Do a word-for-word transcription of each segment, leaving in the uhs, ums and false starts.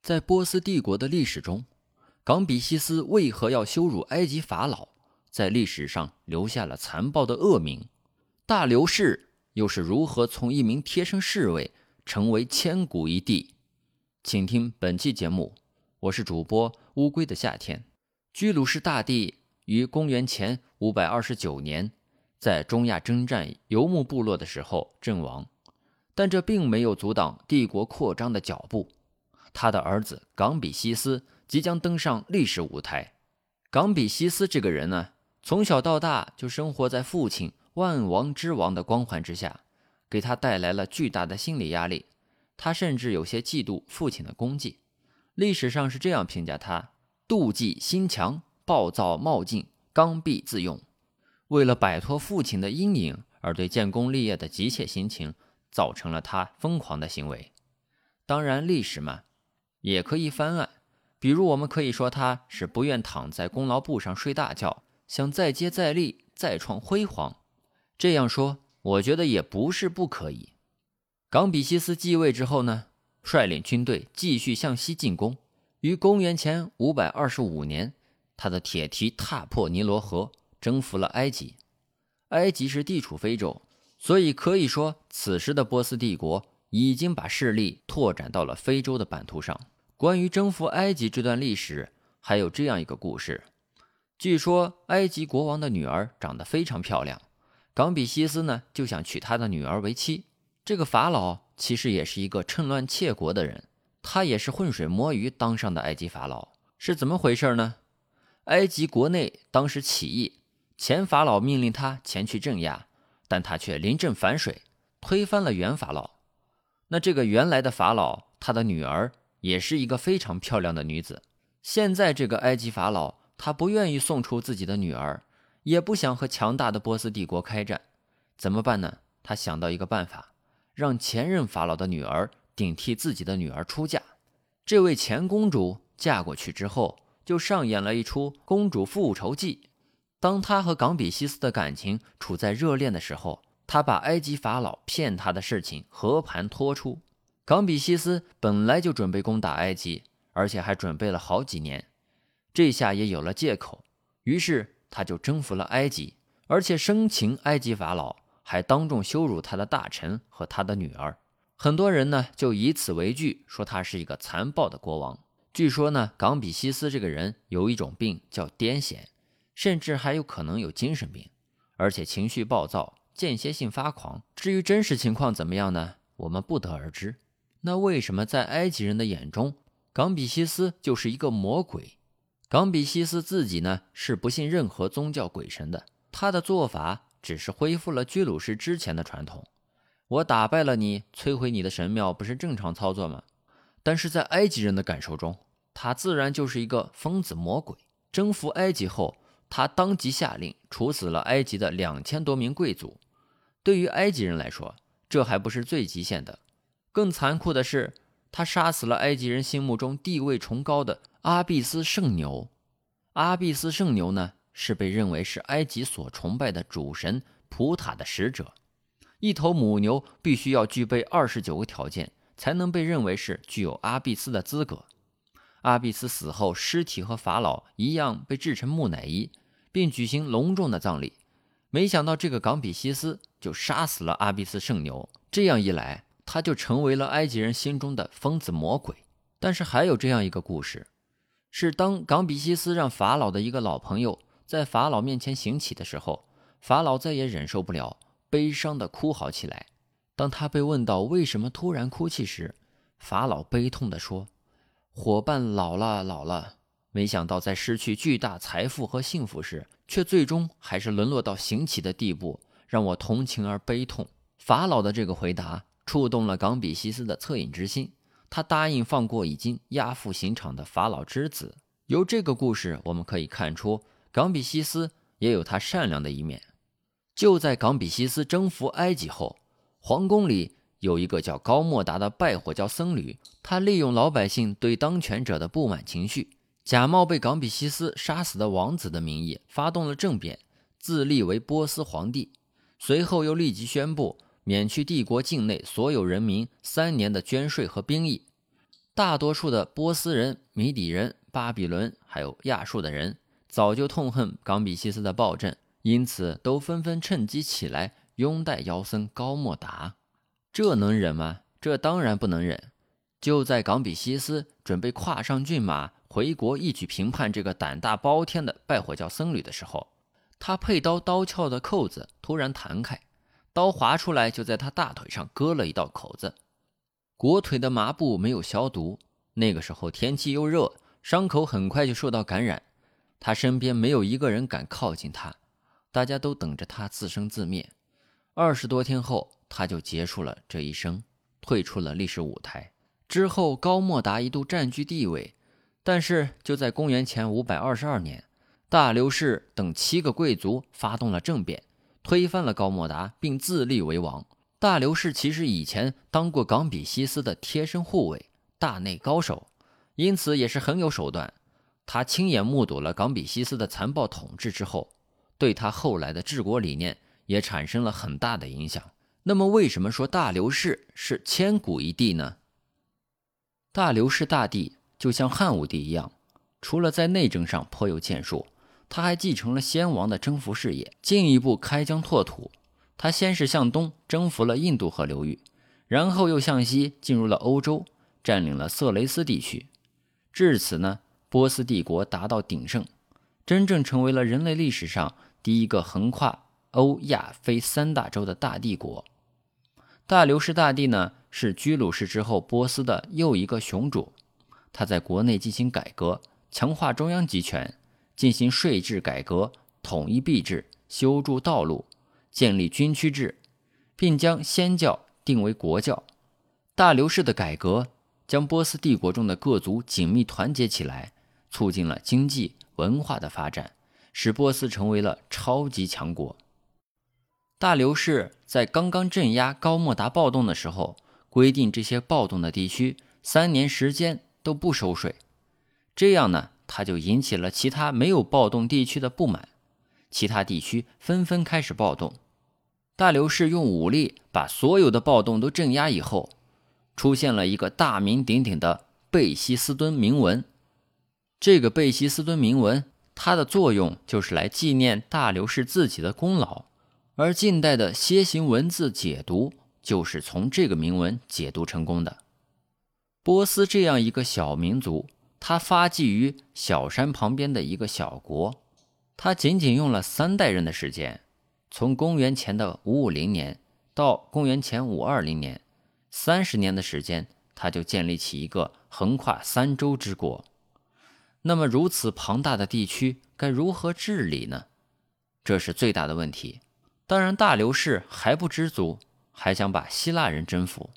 在波斯帝国的历史中，冈比西斯为何要羞辱埃及法老，在历史上留下了残暴的恶名。大流士又是如何从一名贴身侍卫成为千古一帝？请听本期节目，我是主播乌龟的夏天。居鲁士大帝于公元前五百二十九年在中亚征战游牧部落的时候阵亡，但这并没有阻挡帝国扩张的脚步。他的儿子冈比西斯即将登上历史舞台。冈比西斯这个人呢，从小到大就生活在父亲万王之王的光环之下，给他带来了巨大的心理压力。他甚至有些嫉妒父亲的功绩。历史上是这样评价他：妒忌心强，暴躁冒进，刚愎自用。为了摆脱父亲的阴影而对建功立业的急切心情，造成了他疯狂的行为。当然历史嘛，也可以翻案，比如我们可以说他是不愿躺在功劳簿上睡大觉，想再接再厉，再创辉煌。这样说我觉得也不是不可以。冈比西斯继位之后呢，率领军队继续向西进攻。于公元前五百二十五年，他的铁蹄踏破尼罗河，征服了埃及。埃及是地处非洲，所以可以说此时的波斯帝国已经把势力拓展到了非洲的版图上。关于征服埃及这段历史，还有这样一个故事。据说埃及国王的女儿长得非常漂亮，冈比西斯呢就想娶她的女儿为妻。这个法老其实也是一个趁乱窃国的人，他也是浑水摸鱼当上的埃及法老。是怎么回事呢？埃及国内当时起义，前法老命令他前去镇压，但他却临阵反水，推翻了原法老。那这个原来的法老，他的女儿也是一个非常漂亮的女子。现在这个埃及法老，他不愿意送出自己的女儿，也不想和强大的波斯帝国开战，怎么办呢？他想到一个办法，让前任法老的女儿顶替自己的女儿出嫁。这位前公主嫁过去之后，就上演了一出公主复仇记。当她和冈比西斯的感情处在热恋的时候，她把埃及法老骗她的事情和盘托出。冈比西斯本来就准备攻打埃及，而且还准备了好几年，这下也有了借口，于是他就征服了埃及，而且生擒埃及法老，还当众羞辱他的大臣和他的女儿。很多人呢就以此为据，说他是一个残暴的国王。据说呢，冈比西斯这个人有一种病叫癫痫，甚至还有可能有精神病，而且情绪暴躁，间歇性发狂。至于真实情况怎么样呢，我们不得而知。那为什么在埃及人的眼中，冈比西斯就是一个魔鬼？冈比西斯自己呢是不信任何宗教鬼神的，他的做法只是恢复了居鲁士之前的传统。我打败了你，摧毁你的神庙，不是正常操作吗？但是在埃及人的感受中，他自然就是一个疯子魔鬼。征服埃及后，他当即下令处死了埃及的两千多名贵族。对于埃及人来说，这还不是最极限的，更残酷的是，他杀死了埃及人心目中地位崇高的阿毕斯圣牛。阿毕斯圣牛呢，是被认为是埃及所崇拜的主神普塔的使者。一头母牛必须要具备二十九个条件，才能被认为是具有阿毕斯的资格。阿毕斯死后，尸体和法老一样被制成木乃伊，并举行隆重的葬礼。没想到这个冈比西斯就杀死了阿毕斯圣牛，这样一来，他就成为了埃及人心中的疯子魔鬼。但是还有这样一个故事，是当冈比西斯让法老的一个老朋友在法老面前行乞的时候，法老再也忍受不了，悲伤地哭嚎起来。当他被问到为什么突然哭泣时，法老悲痛地说：伙伴老了老了，没想到在失去巨大财富和幸福时，却最终还是沦落到行乞的地步，让我同情而悲痛。法老的这个回答触动了冈比西斯的恻隐之心，他答应放过已经押赴刑场的法老之子。由这个故事我们可以看出，冈比西斯也有他善良的一面。就在冈比西斯征服埃及后，皇宫里有一个叫高莫达的拜火教僧侣，他利用老百姓对当权者的不满情绪，假冒被冈比西斯杀死的王子的名义发动了政变，自立为波斯皇帝。随后又立即宣布免去帝国境内所有人民三年的捐税和兵役。 大多数的波斯人、米底人、巴比伦还有亚述的人早就痛恨冈比西斯的暴政，因此都纷纷趁机起来拥戴妖僧高莫达。这能忍吗？这当然不能忍。就在冈比西斯准备跨上骏马回国一举平叛这个胆大包天的拜火教僧侣的时候，他佩刀刀鞘的扣子突然弹开，刀划出来就在他大腿上割了一道口子。裹腿的麻布没有消毒，那个时候天气又热，伤口很快就受到感染。他身边没有一个人敢靠近他，大家都等着他自生自灭。二十多天后，他就结束了这一生，退出了历史舞台。之后高莫达一度占据地位，但是就在公元前五百二十二年，大流士等七个贵族发动了政变，推翻了高莫达并自立为王。大流士其实以前当过冈比西斯的贴身护卫，大内高手，因此也是很有手段。他亲眼目睹了冈比西斯的残暴统治之后，对他后来的治国理念也产生了很大的影响。那么为什么说大流士是千古一帝呢？大流士大帝就像汉武帝一样，除了在内政上颇有建树，他还继承了先王的征服事业，进一步开疆拓土。他先是向东征服了印度河流域，然后又向西进入了欧洲，占领了色雷斯地区。至此呢，波斯帝国达到鼎盛，真正成为了人类历史上第一个横跨欧亚非三大洲的大帝国。大流士大帝呢，是居鲁士之后波斯的又一个雄主。他在国内进行改革，强化中央集权，进行税制改革，统一币制，修筑道路，建立军区制，并将仙教定为国教。大流士的改革将波斯帝国中的各族紧密团结起来，促进了经济文化的发展，使波斯成为了超级强国。大流士在刚刚镇压高莫达暴动的时候，规定这些暴动的地区三年时间都不收税，这样呢，他就引起了其他没有暴动地区的不满，其他地区纷纷开始暴动。大流士用武力把所有的暴动都镇压以后，出现了一个大名鼎鼎的贝希斯敦铭文。这个贝希斯敦铭文，它的作用就是来纪念大流士自己的功劳，而近代的楔形文字解读就是从这个铭文解读成功的。波斯这样一个小民族，它发迹于小山旁边的一个小国，它仅仅用了三代人的时间，从公元前的五五零年到公元前五二零年，三十年的时间，它就建立起一个横跨三洲之国。那么如此庞大的地区该如何治理呢？这是最大的问题。当然大流士还不知足，还想把希腊人征服。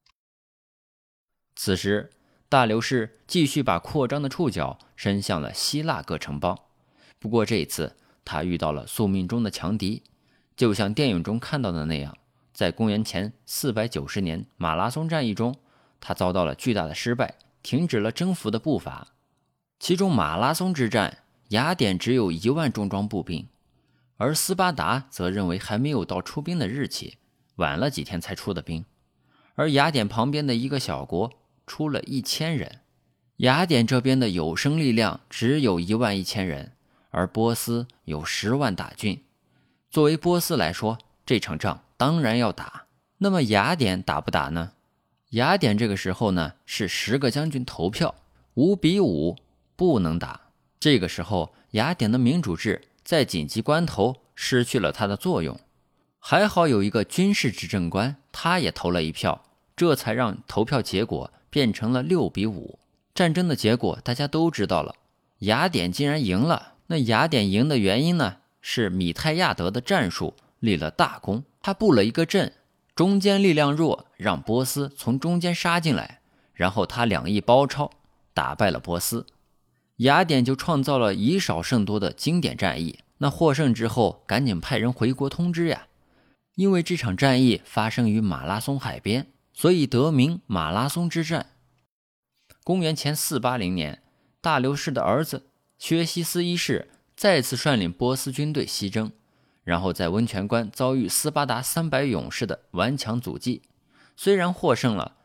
此时大流士继续把扩张的触角伸向了希腊各城邦，不过这一次他遇到了宿命中的强敌，就像电影中看到的那样，在公元前四百九十年马拉松战役中，他遭到了巨大的失败，停止了征服的步伐。其中马拉松之战，雅典只有一万重装步兵，而斯巴达则认为还没有到出兵的日期，晚了几天才出的兵。而雅典旁边的一个小国出了一千人，雅典这边的有生力量只有一万一千人，而波斯有十万大军。作为波斯来说，这场仗当然要打。那么雅典打不打呢？雅典这个时候呢，是十个将军投票，五比五不能打。这个时候雅典的民主制在紧急关头失去了它的作用。还好有一个军事执政官，他也投了一票，这才让投票结果变成了六比五。战争的结果大家都知道了，雅典竟然赢了。那雅典赢的原因呢，是米泰亚德的战术立了大功。他布了一个阵，中间力量弱，让波斯从中间杀进来，然后他两翼包抄，打败了波斯。雅典就创造了以少胜多的经典战役。那获胜之后赶紧派人回国通知呀，因为这场战役发生于马拉松海边，所以得名马拉松之战。公元前四八零年，大流士的儿子薛西斯一世再次率领波斯军队西征，然后在温泉关遭遇斯巴达三百勇士的顽强阻击，虽然获胜了，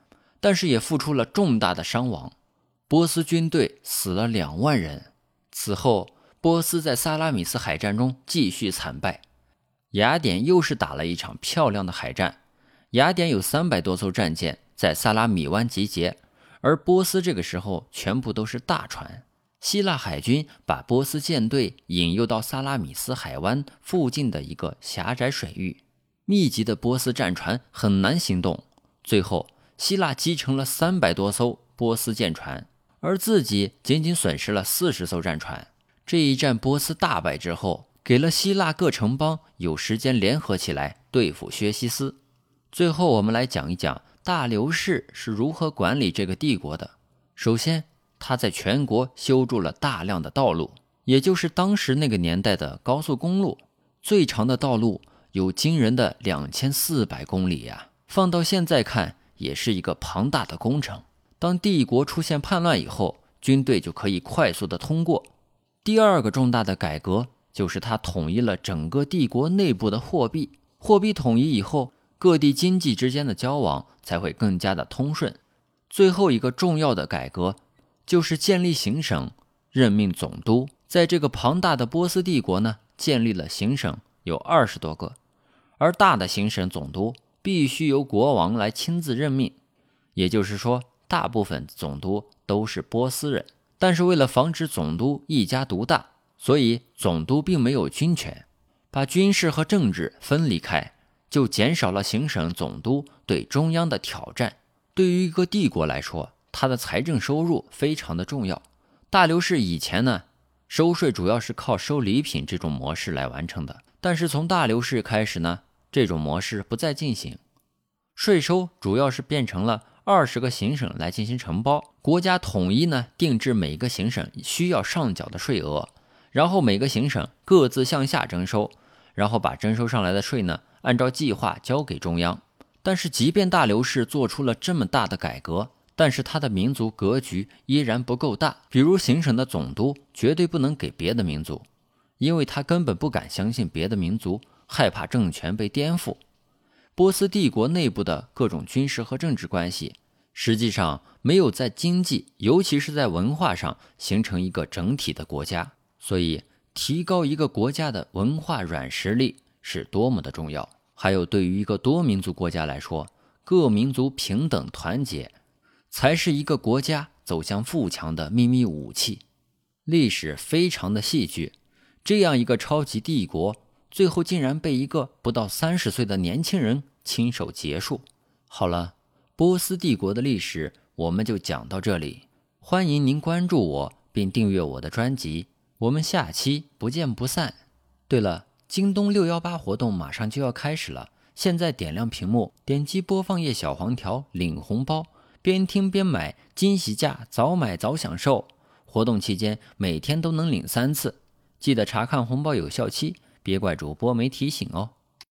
但是也付出了重大的伤亡，波斯军队死了两万人。此后，波斯在萨拉米斯海战中继续惨败。雅典又是打了一场漂亮的海战，雅典有三百多艘战舰在萨拉米湾集结，而波斯这个时候全部都是大船。希腊海军把波斯舰队引诱到萨拉米斯海湾附近的一个狭窄水域，密集的波斯战船很难行动。最后，希腊击沉了三百多艘波斯舰船，而自己仅仅损失了四十艘战船。这一战波斯大败之后，给了希腊各城邦有时间联合起来对付薛西斯。最后我们来讲一讲大流士是如何管理这个帝国的。首先，他在全国修筑了大量的道路，也就是当时那个年代的高速公路。最长的道路有惊人的两千四百公里呀、啊，放到现在看也是一个庞大的工程。当帝国出现叛乱以后，军队就可以快速的通过。第二个重大的改革就是他统一了整个帝国内部的货币。货币统一以后，各地经济之间的交往才会更加的通顺。最后一个重要的改革就是建立行省，任命总督。在这个庞大的波斯帝国呢，建立了行省有二十多个，而大的行省总督必须由国王来亲自任命，也就是说，大部分总督都是波斯人。但是为了防止总督一家独大，所以总督并没有军权，把军事和政治分离开，就减少了行省总督对中央的挑战。对于一个帝国来说，它的财政收入非常的重要。大流士以前呢，收税主要是靠收礼品这种模式来完成的，但是从大流士开始呢，这种模式不再进行，税收主要是变成了二十个行省来进行承包，国家统一呢定制每个行省需要上缴的税额，然后每个行省各自向下征收，然后把征收上来的税呢按照计划交给中央。但是即便大流士做出了这么大的改革，但是他的民族格局依然不够大。比如行省的总督绝对不能给别的民族，因为他根本不敢相信别的民族，害怕政权被颠覆。波斯帝国内部的各种军事和政治关系，实际上没有在经济，尤其是在文化上形成一个整体的国家。所以，提高一个国家的文化软实力是多么的重要。还有对于一个多民族国家来说，各民族平等团结，才是一个国家走向富强的秘密武器。历史非常的戏剧，这样一个超级帝国，最后竟然被一个不到三十岁的年轻人亲手结束。好了，波斯帝国的历史我们就讲到这里，欢迎您关注我并订阅我的专辑，我们下期不见不散。对了，京东六一八活动马上就要开始了，现在点亮屏幕，点击播放页小黄条领红包，边听边买，惊喜价早买早享受。活动期间每天都能领三次，记得查看红包有效期，别怪主播没提醒哦。